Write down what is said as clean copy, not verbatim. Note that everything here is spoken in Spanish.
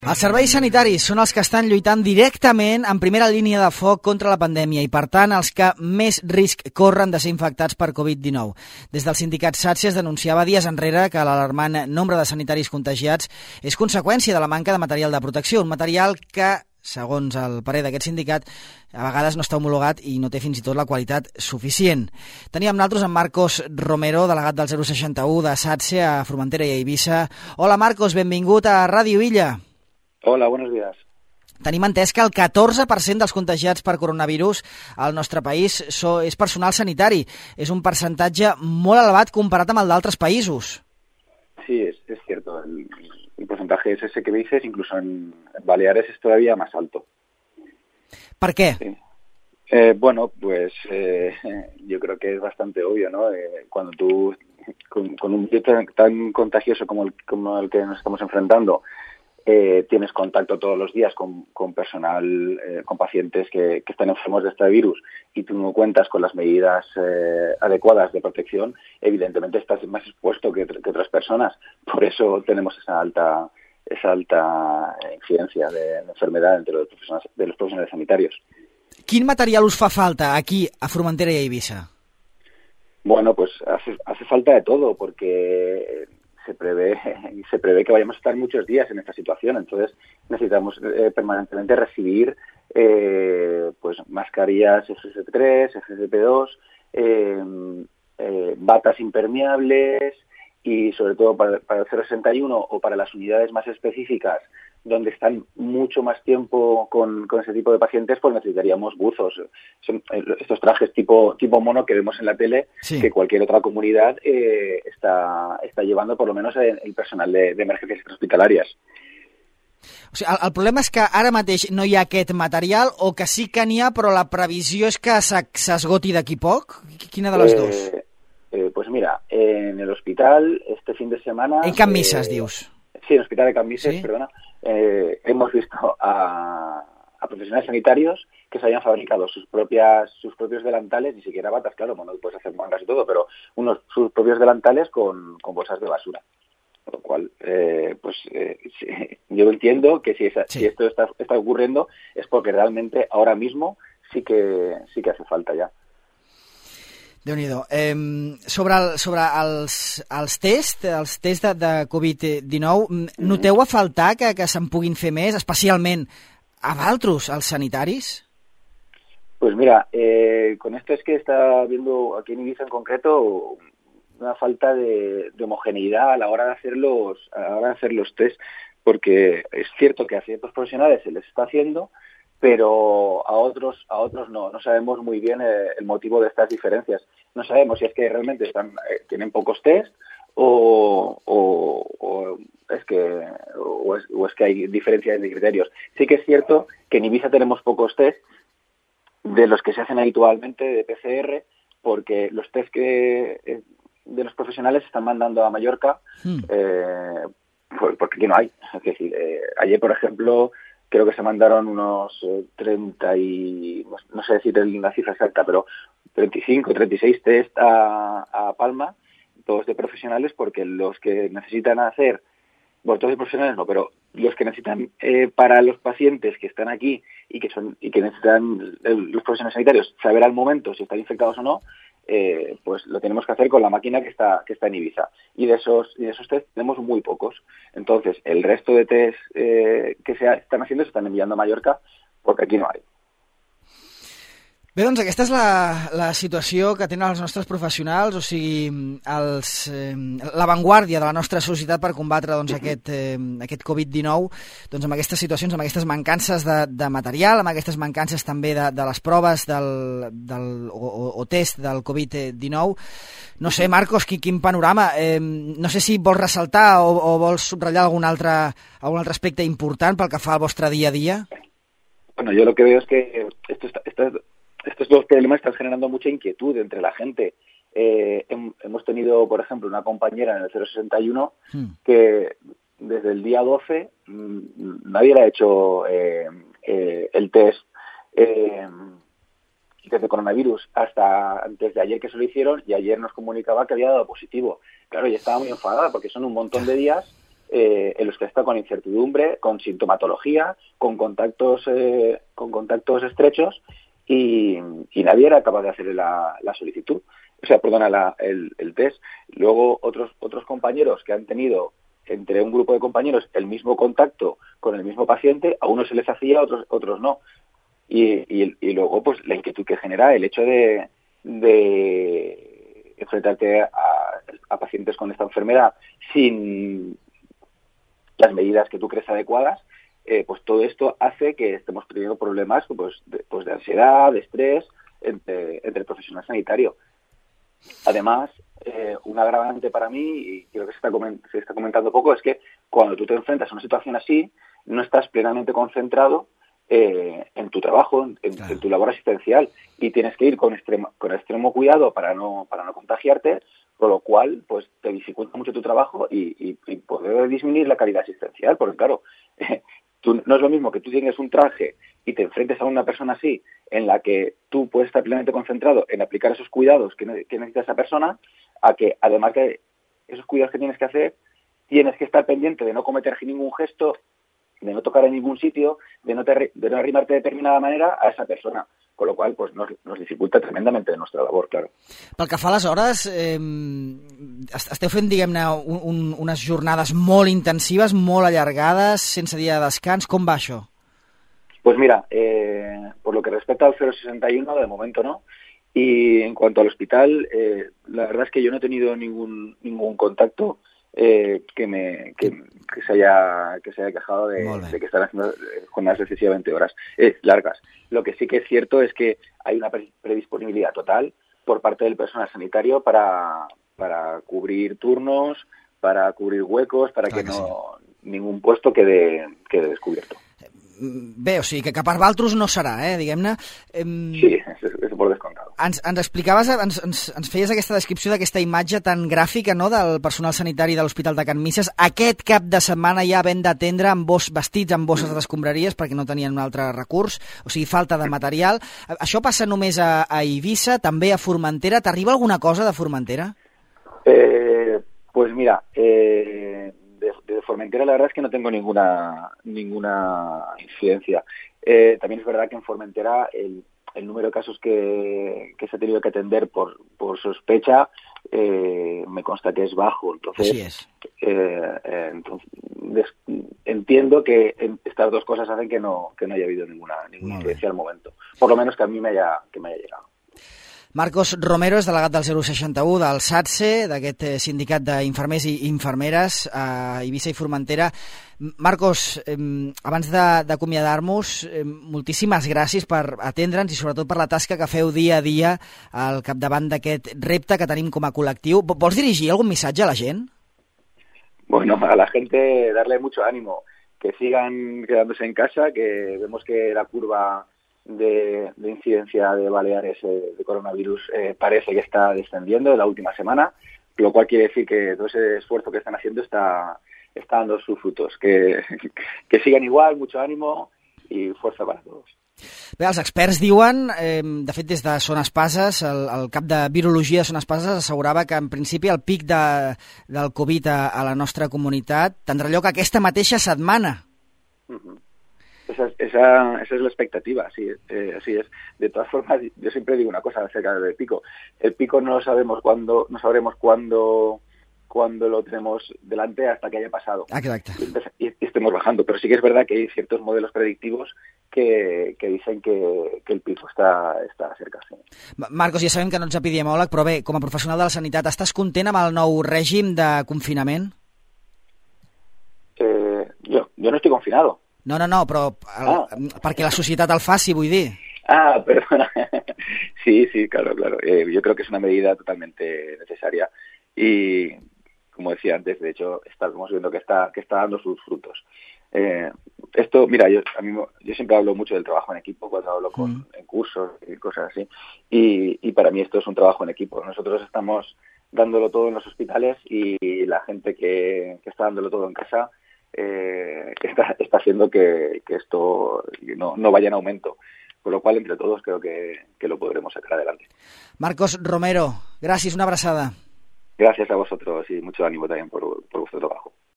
Els serveis sanitaris són els que estan lluitant directament en primera línia de foc contra la pandèmia i, per tant, els que més risc corren de ser infectats per Covid-19. Des del sindicat SATSE es denunciava dies enrere que l'alarmant nombre de sanitaris contagiats és conseqüència de la manca de material de protecció, un material que, segons el parer d'aquest sindicat, a vegades no està homologat i no té fins i tot la qualitat suficient. Teníem nosaltres en Marcos Romero, delegat del 061 de SATSE a Formentera i a Eivissa. Hola Marcos, benvingut a Ràdio Illa. Hola, buenos días. Tenim entès que el 14% dels contagiats per coronavirus al nostre país és personal sanitari. És un percentatge molt elevat comparat amb el d'altres països. Sí, es cierto. El porcentaje es ese que dices, incluso en Baleares es todavía más alto. ¿Por qué? Sí. Bueno, pues yo creo que es bastante obvio, ¿no? Cuando tú, con un virus tan contagioso como el que nos estamos enfrentando, tienes contacto todos los días con personal, con pacientes que están enfermos de este virus y tú no cuentas con las medidas adecuadas de protección, evidentemente estás más expuesto que otras personas. Por eso tenemos esa alta incidencia de enfermedad entre los profesionales sanitarios. Quin material us fa falta aquí a Formentera y a Eivissa? Bueno, pues hace falta de todo, porque se prevé que vayamos a estar muchos días en esta situación, entonces necesitamos permanentemente recibir pues mascarillas FFP3, FFP2, batas impermeables y sobre todo para el 061 o para las unidades más específicas donde están mucho más tiempo con ese tipo de pacientes, pues necesitaríamos buzos. Son estos trajes tipo mono que vemos en la tele, sí, que cualquier otra comunidad está llevando, por lo menos el personal de emergencias hospitalàries. O sigui, el problema és que ara mateix no hi ha aquest material o que sí que n'hi ha, però la previsió és que s'esgoti d'aquí poc? Quina de les dues? Pues mira, en el hospital este fin de semana... En Can Misses, dius? Sí, en el hospital de Can Misses, ¿sí? Perdona. Hemos visto a profesionales sanitarios que se habían fabricado sus propios delantales, ni siquiera batas, claro, bueno, puedes hacer mangas y todo, pero sus propios delantales con bolsas de basura. Con lo cual, sí, yo entiendo que si esto está ocurriendo es porque realmente ahora mismo sí que hace falta ya. Déu-n'hi-do. Sobre els tests de Covid-19, noteu a faltar que se'n puguin fer més, especialment a d'altres, als sanitaris? Pues mira, con esto es que está habiendo aquí en Ibiza en concreto una falta de homogeneidad a la hora de hacer los test, porque es cierto que a ciertos profesionales se les está haciendo, pero a otros no sabemos muy bien el motivo de estas diferencias. No sabemos si es que realmente tienen pocos test o es que hay diferencias de criterios. Sí que es cierto que en Ibiza tenemos pocos test de los que se hacen habitualmente de PCR, porque los test de los profesionales se están mandando a Mallorca, porque aquí no hay. Es decir, ayer, por ejemplo, creo que se mandaron unos 30 y... no sé decir la cifra exacta, pero 35, 36 test a Palma, todos de profesionales, porque los que necesitan hacer... Bueno, todos de profesionales no, pero los que necesitan para los pacientes que están aquí y que necesitan los profesionales sanitarios saber al momento si están infectados o no, pues lo tenemos que hacer con la máquina que está en Ibiza. Y de esos test tenemos muy pocos. Entonces, el resto de test que se están haciendo se están enviando a Mallorca porque aquí no hay. Bé, doncs aquesta és la situació que tenen els nostres professionals, o sigui, l'avantguàrdia de la nostra societat per combatre doncs, aquest Covid-19, doncs, amb aquestes situacions, amb aquestes mancances de material, amb aquestes mancances també de les proves o test del Covid-19. No sé, Marcos, quin panorama. No sé si vols ressaltar o vols subratllar algun altre aspecte important pel que fa al vostre dia a dia. Bueno, yo lo que veo es que estos dos problemas están generando mucha inquietud entre la gente. Hemos tenido, por ejemplo, una compañera en el 061 que desde el día 12 nadie le ha hecho el test de coronavirus hasta antes de ayer que se lo hicieron, y ayer nos comunicaba que había dado positivo. Claro, y estaba muy enfadada porque son un montón de días en los que está con incertidumbre, con sintomatología, con contactos estrechos y nadie era capaz de hacer la solicitud. O sea, perdona, el test. Luego otros compañeros que han tenido entre un grupo de compañeros el mismo contacto con el mismo paciente, a unos se les hacía, a otros no. Y luego, pues, la inquietud que genera el hecho de enfrentarte a pacientes con esta enfermedad sin las medidas que tú crees adecuadas, pues todo esto hace que estemos teniendo problemas de ansiedad, de estrés entre el profesional sanitario. Además, un agravante para mí, y creo que se está comentando poco, es que cuando tú te enfrentas a una situación así, no estás plenamente concentrado en tu trabajo, en tu labor asistencial, y tienes que ir con extremo cuidado para no contagiarte, con lo cual pues te dificulta mucho tu trabajo y puede disminuir la calidad asistencial, porque claro, no es lo mismo que tú tengas un traje y te enfrentes a una persona así, en la que tú puedes estar plenamente concentrado en aplicar esos cuidados que necesita esa persona, a que además de esos cuidados que tienes que hacer, tienes que estar pendiente de no cometer ningún gesto, de no tocar en ningún sitio, de no arrimarte de determinada manera a esa persona. Con lo qual pues, nos dificulta tremendamente nuestra labor, claro. Pel que fa a les hores, esteu fent, diguem-ne, unes jornades molt intensives, molt allargades, sense dia de descans. Com va això? Pues mira, por lo que respecta al 061, de momento no. Y en cuanto al hospital, la verdad es que yo no he tenido ningún contacto que se haya quejado de que están haciendo jornadas excesivamente largas. Lo que sí que es cierto es que hay una predisponibilidad total por parte del personal sanitario para cubrir turnos, para cubrir huecos, para que ningún puesto quede descubierto. Bé, o sigui que per Valtros no serà, diguem-ne. Sí, és por descomptado. Ens explicaves, ens feies aquesta descripció d'aquesta imatge tan gràfica, no?, del personal sanitari de l'Hospital de Can Misses. Aquest cap de setmana ja havent d'atendre vestits amb bosses d'escombraries perquè no tenien un altre recurs, o sigui, falta de material. Això passa només a Eivissa, també a Formentera. T'arriba alguna cosa de Formentera? Pues mira, de Formentera la verdad es que no tengo ninguna incidencia. También es verdad que en Formentera el número de casos que se ha tenido que atender por sospecha me consta que es bajo. Entonces, así es. Entiendo que estas dos cosas hacen que no haya habido ninguna incidencia al momento. Por lo menos que a mí me haya llegado. Marcos Romero és delegat del 061 del SATSE, d'aquest sindicat d'infermers i infermeres a Eivissa i Formentera. Marcos, abans d'acomiadar-nos, moltíssimes gràcies per atendre'ns i sobretot per la tasca que feu dia a dia al capdavant d'aquest repte que tenim com a col·lectiu. Vols dirigir algun missatge a la gent? Bueno, a la gente darle mucho ánimo, que sigan quedándose en casa, que vemos que la curva de incidencia de Baleares de coronavirus parece que está descendiendo en la última semana, lo cual quiere decir que todo ese esfuerzo que están haciendo está dando sus frutos. Que sigan igual, mucho ánimo y fuerza para todos. Bé, els experts diuen, de fet des de Son Espases, el cap de virologia de Son Espases assegurava que en principi el pic del Covid a la nostra comunitat tindrà lloc aquesta mateixa setmana. Esa es la expectativa, así es. De todas formas, yo siempre digo una cosa acerca del pico. El pico no sabremos cuándo lo tenemos delante hasta que haya pasado. Exacte. Y estemos bajando. Pero sí que es verdad que hay ciertos modelos predictivos que dicen que el pico está cerca. Sí. Marcos, ja sabem que no ets epidemiòleg, però bé, com a professional de la sanitat, estàs content amb el nou règim de confinament? Yo no estoy confinado. No, però perquè la societat el faci, vull dir. Perdona. Sí, claro. Yo creo que es una medida totalmente necesaria y, como decía antes, de hecho, estamos viendo que está dando sus frutos. Esto, mira, yo siempre hablo mucho del trabajo en equipo cuando hablo en cursos y cosas así, y para mí esto es un trabajo en equipo. Nosotros estamos dándolo todo en los hospitales y la gente que está dándolo todo en casa está haciendo que esto no vaya en aumento, con lo cual entre todos creo que lo podremos sacar adelante. Marcos Romero, gracias, una abraçada. Gracias a vosotros y mucho ánimo también por vuestro trabajo.